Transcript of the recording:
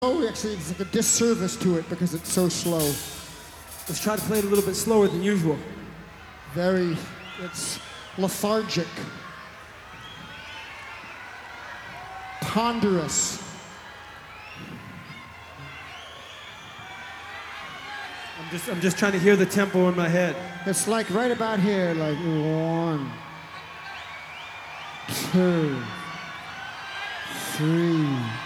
Oh, actually, it's like a disservice to it because it's so slow. Let's try to play it a little bit slower than usual. It's lethargic. Ponderous. I'm just trying to hear the tempo in my head. It's like right about here, like 1, 2, 3.